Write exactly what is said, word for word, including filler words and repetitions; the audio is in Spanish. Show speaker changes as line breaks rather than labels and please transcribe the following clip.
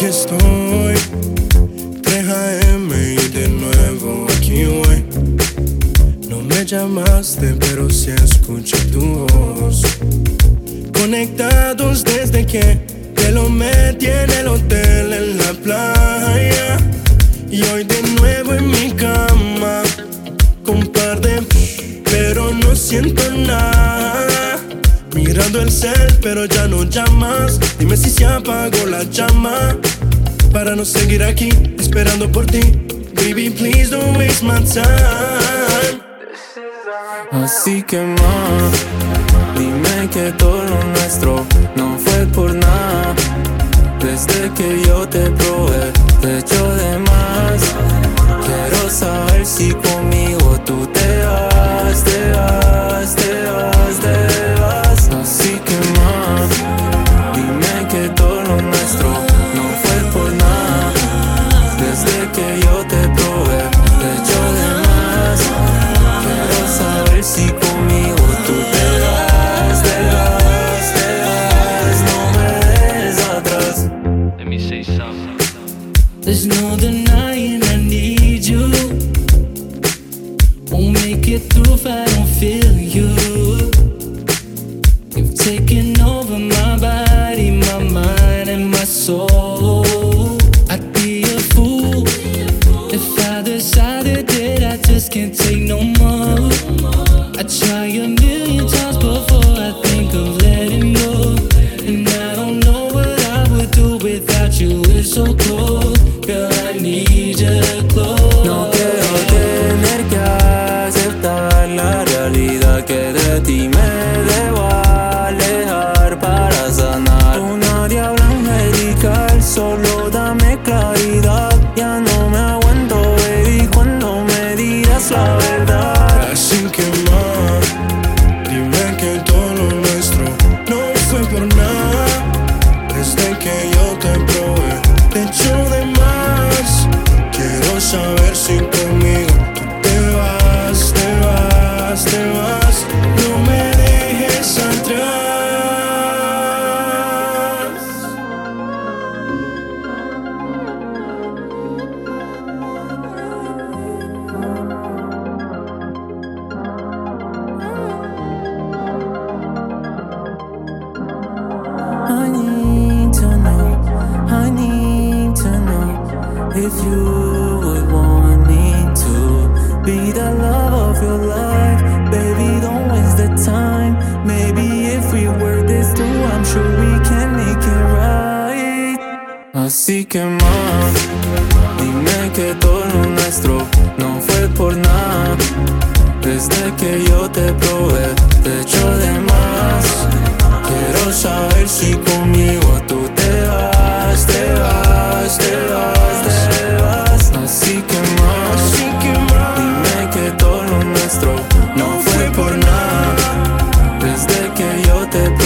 aquí estoy, tres a eme y de nuevo aquí voy. No me llamaste, pero sí escuché tu voz. Conectados desde que te lo metí en el hotel en la playa. Y hoy de nuevo en mi cama, con un par de pero no siento nada. Mirando el cel, pero ya no llamas. Dime si se apagó la llama, para no seguir aquí esperando por ti. Baby, please don't waste my time.
Así que más, dime que todo lo nuestro no fue por nada. Desde que yo te probé, te echo de más. Quiero saber si conmigo tú te vas, te vas, te vas, te vas. Así que más, dime que todo lo nuestro no fue por nada. Desde que yo te probé, te echo de más. Quiero saber si conmigo tú te vas, te vas, te vas. No me dejes atrás.
Let me say something.
There's no denying I need you. Won't make it through if I don't feel you. You've taken over my body, my mind and my soul. I'd be a fool if I decided that I just can't take no more. I try a million times before I think of letting go. And I don't know what I would do without you, it's so cold. Girl, I need you close.
No quiero tener que aceptar la realidad que de ti me debo alejar para sanar. Una diabla angelical, solo dame claridad. Ya no me aguanto, baby, cuando me dirás la verdad.
Así que más, dime que todo lo nuestro no fue por nada. Desde que yo te probé, te echo de más. Quiero saber si conmigo tú te vas, te vas, te vas. No me dejes atrás.
I need to know, I need to know if you would want me to be the love of your life. Baby, don't waste the time. Maybe if we work this through, I'm sure we can make it right. Así que más, dime que todo lo nuestro no fue por nada. Desde que yo te probé, te echo de más. Quiero saber si conmigo tú te vas, te vas, te vas, te vas. Así que más,
Así que más,
dime que todo lo nuestro no fue por nada. Desde que yo te